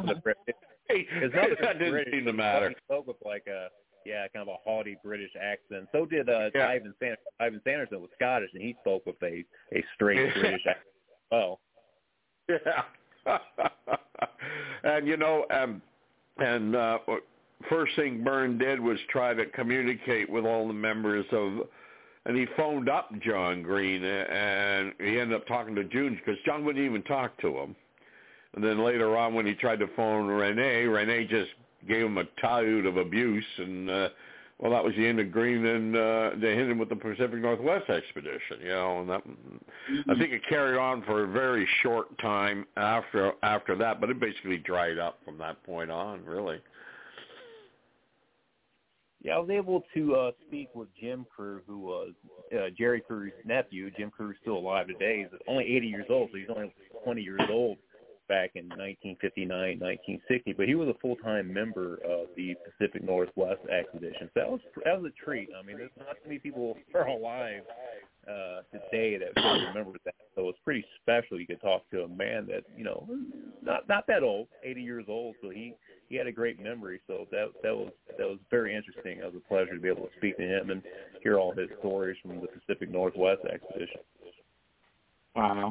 didn't British. seem to matter. He spoke with like a yeah, kind of a haughty British accent. So did uh, yeah. Ivan Sanderson. Ivan Sanderson was Scottish, and he spoke with a a straight yeah. British accent. Oh, yeah. And you know, um, and uh, first thing Byrne did was try to communicate with all the members of. And he phoned up John Green, and he ended up talking to June because John wouldn't even talk to him. And then later on, when he tried to phone Rene, Rene just gave him a tirade of abuse, and uh, well, that was the end of Green, and uh, they hit him with the Pacific Northwest expedition. You know, and that mm-hmm. I think it carried on for a very short time after after that, but it basically dried up from that point on, really. Yeah, I was able to uh, speak with Jim Crew, who was uh, Jerry Crew's nephew. Jim Crew's still alive today. He's only eighty years old, so he's only twenty years old back in nineteen fifty-nine, nineteen sixty. But he was a full-time member of the Pacific Northwest expedition. So that was that was a treat. I mean, there's not too many people who are alive uh, today that still remember that. So it's pretty special. You could talk to a man that, you know, not not that old, eighty years old. So he. He had a great memory, so that that was that was very interesting. It was a pleasure to be able to speak to him and hear all his stories from the Pacific Northwest expedition. Wow.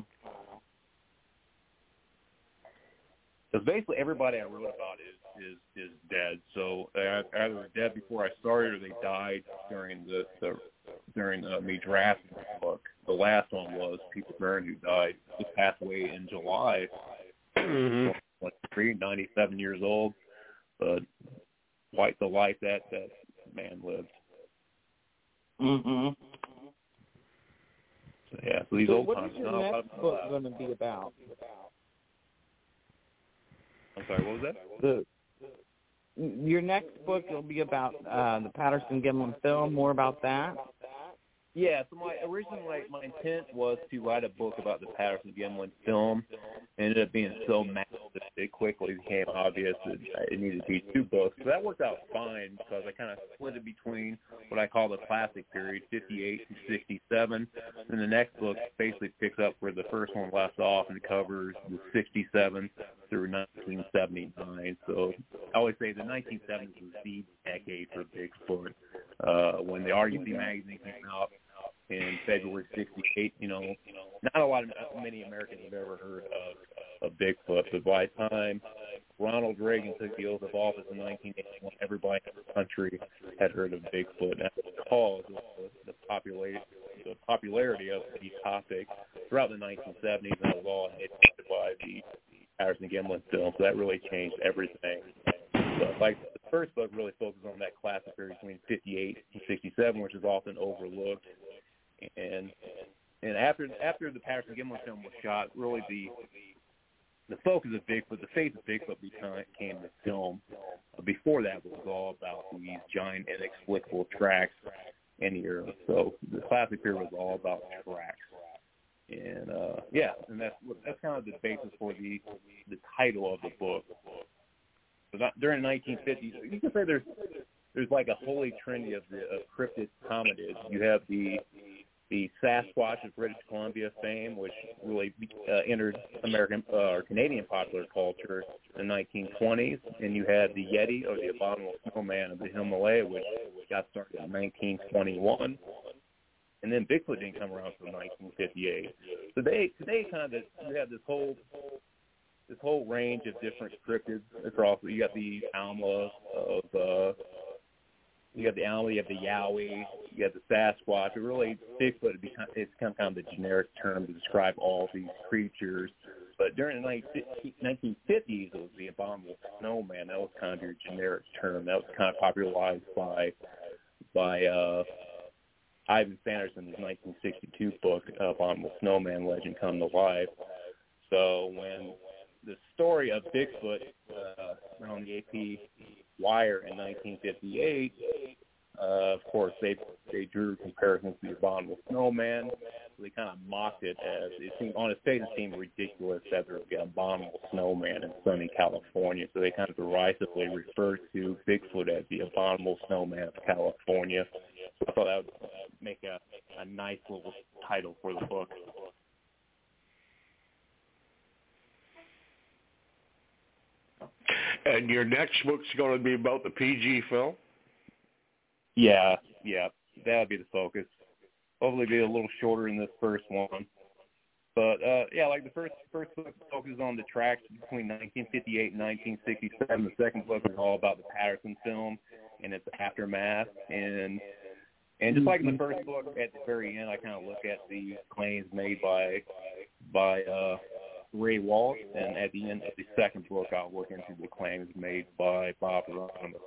Because basically everybody I wrote about is is, is dead. So uh, either they're dead before I started, or they died during the, the during uh, me drafting the book. The last one was Peter Byrne, who died. He passed away in July. Mm-hmm. twenty-three, ninety-seven years old. But quite the life that that man lived. Mm-hmm. So, yeah, so these so old what times. is your no, next I'm, book uh, going to be about? I'm sorry, what was that? The, your next book will be about uh, the Patterson-Gimlin film, more about that? Yeah, so my originally my, my intent was to write a book about the Patterson-Gimlin film. It ended up being so massive that it quickly became obvious that it needed to be two books. So that worked out fine because I kind of split it between what I call the classic period, fifty-eight to sixty-seven. And the next book basically picks up where the first one left off and covers the sixty-seven through nineteen seventy-nine. So I always say the nineteen seventies was the decade for Bigfoot. Uh, when the R U C magazine came out in February sixty-eight, you know, not a lot of many Americans have ever heard of, of Bigfoot, but by the time Ronald Reagan took the oath of office in nineteen eighty-one, everybody in the country had heard of Bigfoot. And that's because of the, the, popularity, the popularity of the topic throughout the nineteen seventies, and it was all initiated by the Patterson-Gimlin film, so that really changed everything. So, like, the first book really focuses on that classic period between fifty-eight and sixty-seven, which is often overlooked. And and after after the Patterson-Gimlin film was shot, really the the focus of Bigfoot, the face of Bigfoot became the film. Before that, it was all about these giant inexplicable tracks in the earth. So the classic period was all about tracks. And uh, yeah, and that's that's kind of the basis for the the title of the book. So not, during the nineteen fifties, you can say there's there's like a holy trinity of the of cryptid hominids. You have the the Sasquatch of British Columbia fame, which really uh, entered American uh, or Canadian popular culture in the nineteen twenties, and you had the Yeti, or the abominable snowman of the Himalaya, which got started in nineteen twenty-one. And then Bigfoot didn't come around until nineteen fifty-eight. So today, today, kind of, you have this whole this whole range of different cryptids across. You got the Alma of, uh, you got the Alma, you have the Yowie, you got the Sasquatch. But really, Bigfoot it become, it's kind of, kind of the generic term to describe all these creatures. But during the nineteen fifties, it was the abominable snowman. That was kind of your generic term. That was kind of popularized by by. Uh, Ivan Sanderson's nineteen sixty-two book, uh, Abominable Snowman Legend Come to Life. So when the story of Bigfoot uh, on the A P Wire in nineteen fifty-eight, Uh, of course, they they drew comparisons to the Abominable Snowman. So they kind of mocked it as it seemed on its face it seemed ridiculous that there would be an abominable snowman in sunny California. So they kind of derisively referred to Bigfoot as the Abominable Snowman of California. So I thought that would uh, make a, a nice little title for the book. And your next book's going to be about the P G film? Yeah, yeah, that would be the focus. Hopefully be a little shorter than this first one. But, uh, yeah, like the first first book focuses on the tracks between nineteen fifty-eight and nineteen sixty-seven. The second book is all about the Patterson film and its aftermath. And and just like in the first book, at the very end, I kind of look at the claims made by by uh, Ray Walsh. And at the end of the second book, I'll look into the claims made by Bob Hieronymus.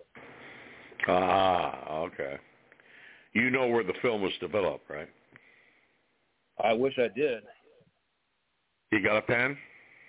Ah, okay. You know where the film was developed, right? I wish I did. You got a pen?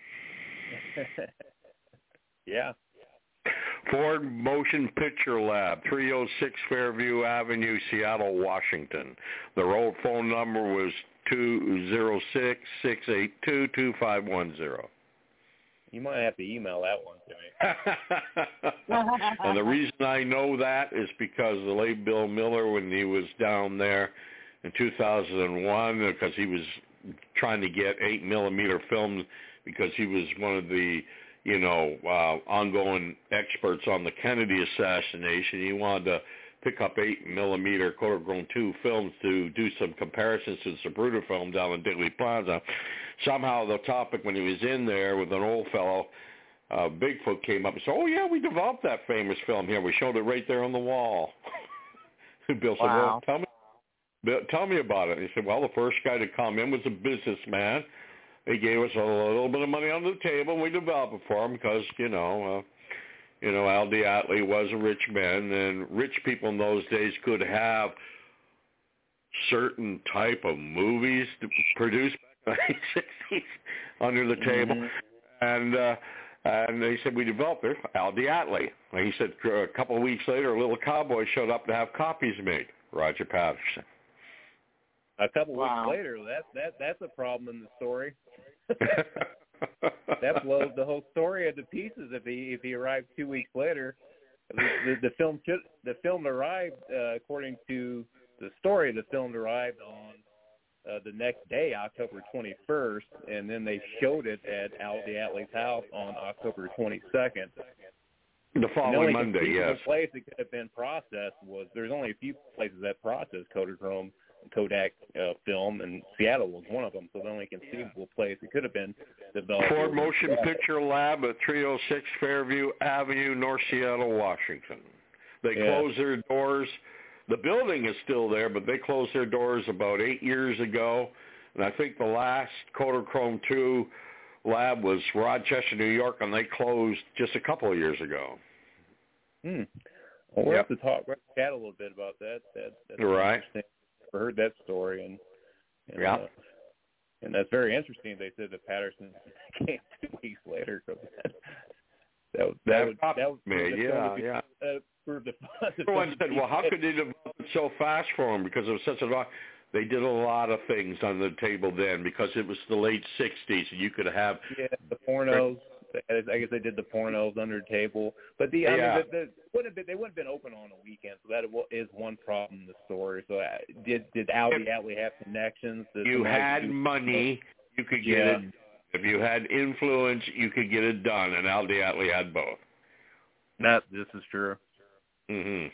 Yeah. Ford Motion Picture Lab, three oh six Fairview Avenue, Seattle, Washington. The road phone number was two oh six, six eight two, two five one zero. You might have to email that one to me. And the reason I know that is because the late Bill Miller, when he was down there in two thousand one, because he was trying to get eight millimeter films, because he was one of the, you know, uh, ongoing experts on the Kennedy assassination. He wanted to pick up eight millimeter Kodachrome two films to do some comparisons to the Zapruder film down in Dealey Plaza. Somehow the topic, when he was in there with an old fellow, uh, Bigfoot, came up and said, oh, yeah, we developed that famous film here. We showed it right there on the wall. Bill said, Wow. well, tell me, Bill, tell me about it. And he said, well, the first guy to come in was a businessman. He gave us a little bit of money on the table, and we developed it for him because, you know, uh, you know, Al Diatley was a rich man, and rich people in those days could have certain type of movies to produce back in the sixties under the table. Mm-hmm. And uh, and they said, we developed it, Al Diatley. And he said a couple of weeks later, a little cowboy showed up to have copies made, Roger Patterson. A couple of Wow. weeks later, that that that's a problem in the story. That blows the whole story into pieces if he if he arrived two weeks later. The, the, the film should, the film arrived uh, according to the story. The film arrived on uh, the next day, October twenty-first, and then they showed it at Al Diatley's house on October twenty-second. The following Monday, yes. The place that could have been processed was there's only a few places that process Kodachrome. Kodak uh, film, and Seattle was one of them, so the only conceivable place it could have been developed. Ford Motion Picture Lab at three oh six Fairview Avenue, North Seattle, Washington. They yeah. closed their doors. The building is still there, but they closed their doors about eight years ago, and I think the last Kodachrome two lab was Rochester, New York, and they closed just a couple of years ago. Hmm. Well, we'll yep. have to talk, chat a little bit about that. that that's right. I heard that story, and, and yeah, uh, and that's very interesting. They said that Patterson came two weeks later. So that that, that, that would that would me, yeah, be, yeah. Uh, prove the, the Everyone said, "Well, how could they develop it so fast for him?" Because it was such a lot. They did a lot of things on the table then because it was the late sixties, and you could have yeah the pornos. I guess they did the pornos under the table, but the I yeah. mean, the, the, wouldn't have been, they wouldn't have been open on a weekend, so that is one problem in the story. So uh, did did Al Diatley have connections? Did you had do, money, you could get yeah. it. If you had influence, you could get it done, and Al Diatley had both. That this is true. Mm-hmm.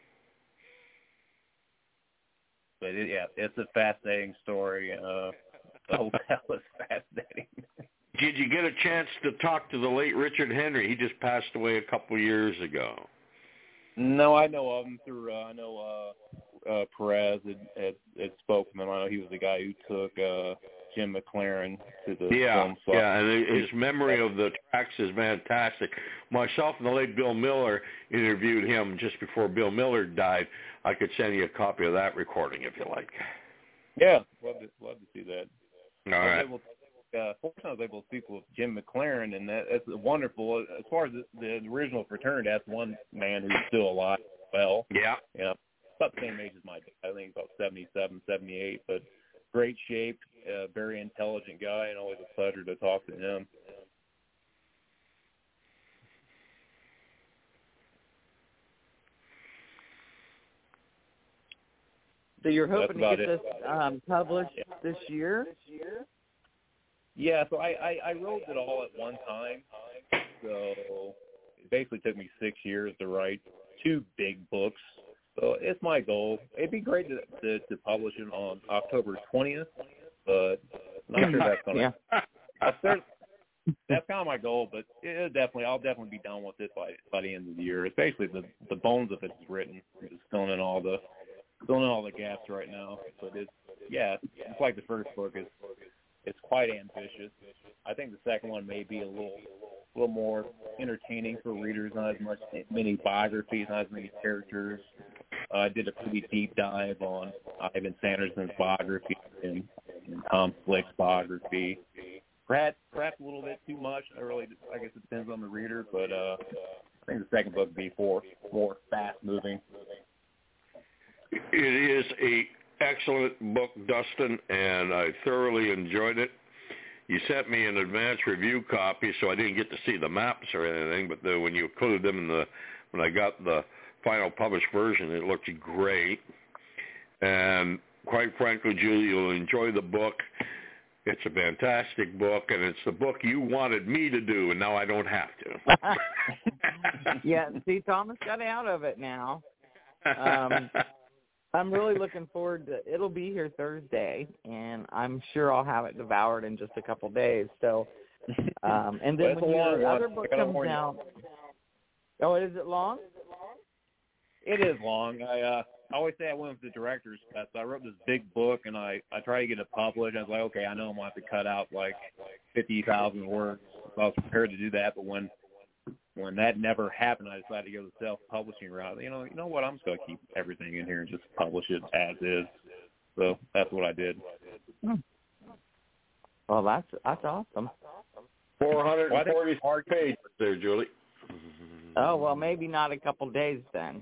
But it, yeah, it's a fascinating story. Uh, the hotel is fascinating. Did you get a chance to talk to the late Richard Henry? He just passed away a couple of years ago. No, I know of him through. Uh, I know uh, uh, Perez had, had, had spoken to him. I know he was the guy who took uh, Jim McLaren to the yeah, film spot. yeah, and his memory of the tracks is fantastic. Myself and the late Bill Miller interviewed him just before Bill Miller died. I could send you a copy of that recording if you like. Yeah, love to love to see that. All right. Able, uh, fortunately, I was able to speak with Jim McLaren, and that, that's wonderful. As far as the, the original fraternity, that's one man who's still alive. well. Yeah. Yeah. About the same age as my dad. I think about seventy-seven, seventy-eight, but great shape, uh, very intelligent guy, and always a pleasure to talk to him. So you're hoping to That's get about this it. um, published Yeah. this year? Yeah, so I, I, I wrote it all at one time. So it basically took me six years to write two big books. So it's my goal. It'd be great to to, to publish it on October twentieth, but not sure that's gonna. Yeah. That's kind of my goal, but it definitely, I'll definitely be done with it by by the end of the year. It's basically the the bones of it is written. It's filling in all the filling in all the gaps right now. But it's yeah, it's like the first book is it's quite ambitious. I think the second one may be a little a little more entertaining for readers, not as much many biographies, not as many characters. Uh, I did a pretty deep dive on Ivan Sanderson's biography and, and Tom Slick's biography. Perhaps, perhaps a little bit too much. I really, I guess it depends on the reader, but uh, I think the second book would be more, more fast-moving. It is a excellent book, Dustin, and I thoroughly enjoyed it. You sent me an advance review copy, so I didn't get to see the maps or anything, but the, when you included them in the, when I got the final published version, it looked great. And quite frankly, Julie, you'll enjoy the book. It's a fantastic book, and it's the book you wanted me to do, and now I don't have to. Yeah, see, Thomas got out of it now. Um, I'm really looking forward to it'll be here Thursday, and I'm sure I'll have it devoured in just a couple days. So, um, and then Well, when your long other one. book I gotta comes warn you. out, oh, is it long? It is long. I uh, I always say I went with the director's cut. So I wrote this big book, and I, I tried to get it published. I was like, okay, I know I'm going to have to cut out like fifty thousand words. So I was prepared to do that, but when when that never happened, I decided to go the self-publishing route. You know, you know what? I'm just going to keep everything in here and just publish it as is. So that's what I did. Hmm. Well, that's that's awesome. four hundred forty Well, I think- pages there, Julie. Oh, well, maybe not a couple days then.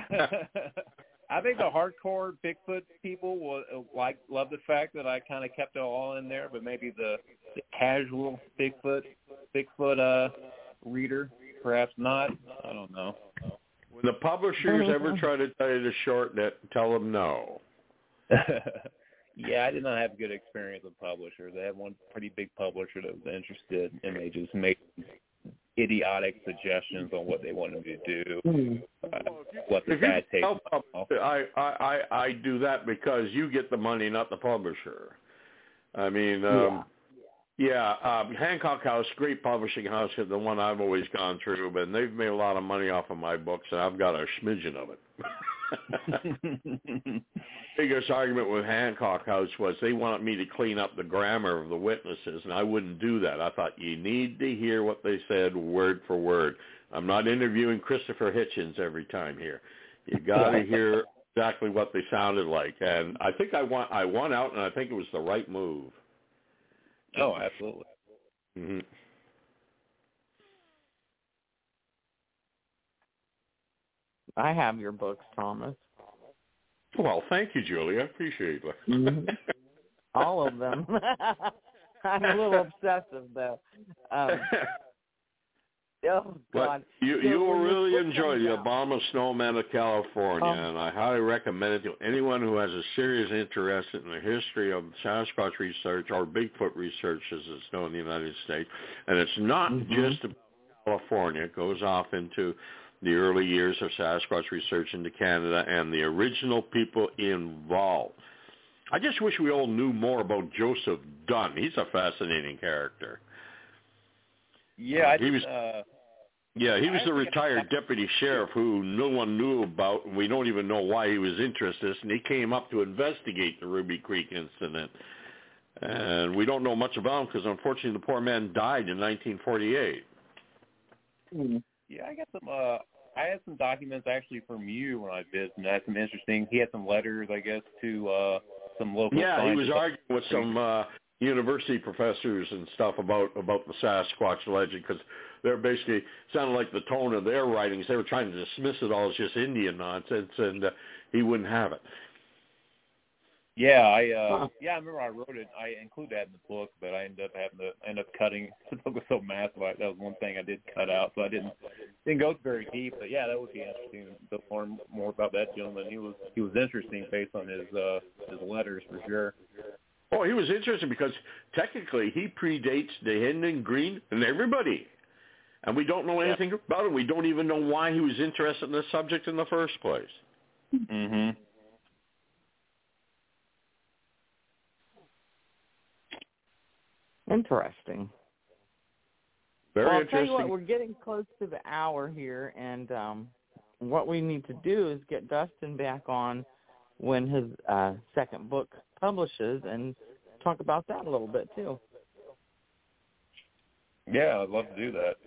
I think the hardcore Bigfoot people will like love the fact that I kind of kept it all in there, but maybe the, the casual Bigfoot Bigfoot uh reader perhaps not. I don't know. When the publishers ever try to tell you to shorten it, tell them no. Yeah, I did not have a good experience with publishers. I had one pretty big publisher that was interested, and they just made idiotic suggestions on what they wanted me to do. Uh, what the If you bad taste. tell publisher, I, I, I, I do that because you get the money, not the publisher. I mean, um, yeah, yeah um, Hancock House, great publishing house, is the one I've always gone through, but they've made a lot of money off of my books, and I've got a smidgen of it. Biggest argument with Hancock House was they wanted me to clean up the grammar of the witnesses, and I wouldn't do that. I thought you need to hear what they said word for word. I'm not interviewing Christopher Hitchens every time here. You got to hear exactly what they sounded like, and I think I won. I won out, and I think it was the right move. Oh, absolutely. Mm-hmm. I have your books, Thomas. Well, thank you, Julie. I appreciate it. Mm-hmm. All of them. I'm a little obsessive, though. Um, oh, God. But you So you will when this really book enjoy comes the out- Obama Snowman of California, Um, and I highly recommend it to anyone who has a serious interest in the history of Sasquatch research or Bigfoot research, as it's known in the United States. And it's not Mhm. just about California. It goes off into the early years of Sasquatch research into Canada and the original people involved. I just wish we all knew more about Joseph Dunn. He's a fascinating character. Yeah, I he did, was. uh, Yeah, he was I the think retired deputy sheriff who no one knew about, and we don't even know why he was interested, and he came up to investigate the Ruby Creek incident. And we don't know much about him because, unfortunately, the poor man died in nineteen forty-eight. Yeah, I got some. Uh, I had some documents actually from you when I visited. And that's some interesting. He had some letters, I guess, to uh, some local. Yeah, he was scientists. arguing with some uh, university professors and stuff about about the Sasquatch legend, because they're basically sounded like the tone of their writings. They were trying to dismiss it all as just Indian nonsense, and uh, he wouldn't have it. Yeah, I uh, yeah, I remember I wrote it. I included that in the book, but I ended up having to end up cutting. The book was so massive. I, that was one thing I did cut out, so I didn't didn't go very deep. But yeah, that would be interesting to learn more about that gentleman. He was he was interesting based on his uh, his letters for sure. Oh, he was interesting because technically he predates Dahinden, Green, and everybody, and we don't know anything yeah. about him. We don't even know why he was interested in this subject in the first place. Mm-hmm. Interesting. Very well, I'll interesting. tell you what, we're getting close to the hour here, and um, what we need to do is get Dustin back on when his uh, second book publishes and talk about that a little bit, too. Yeah, I'd love to do that.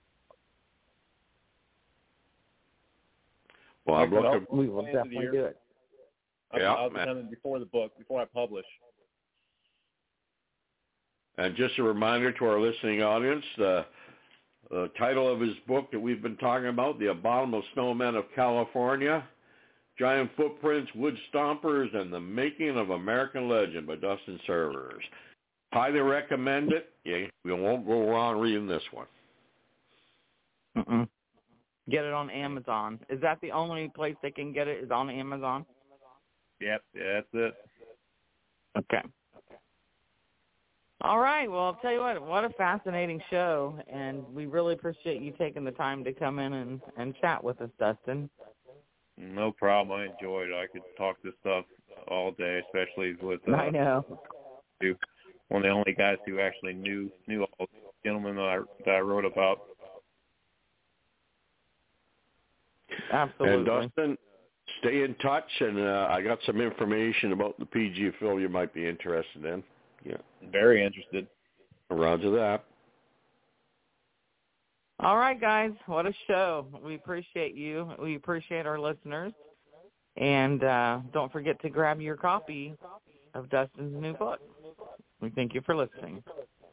Well, I'm looking. We will definitely do it. I'll, yeah, I'll be coming before the book, before I publish. And just a reminder to our listening audience, the, the title of his book that we've been talking about, The Abominable Snowmen of California, Giant Footprints, Wood Stompers, and the Making of American Legend by Dustin Servers. Highly recommend it. Yeah, we won't go wrong reading this one. Mm-mm. Get it on Amazon. Is that the only place they can get it, is on Amazon? Yep, yeah, that's it. Okay. All right. Well, I'll tell you what, what a fascinating show, and we really appreciate you taking the time to come in and, and chat with us, Dustin. No problem. I enjoyed it. I could talk this stuff all day, especially with uh, I know. one of the only guys who actually knew knew all the gentlemen that I, that I wrote about. Absolutely. And Dustin, stay in touch, and uh, I got some information about the P G film you might be interested in. Yeah. Very interested. Roger that. All right, guys. What a show. We appreciate you. We appreciate our listeners. And uh, don't forget to grab your copy of Dustin's new book. We thank you for listening.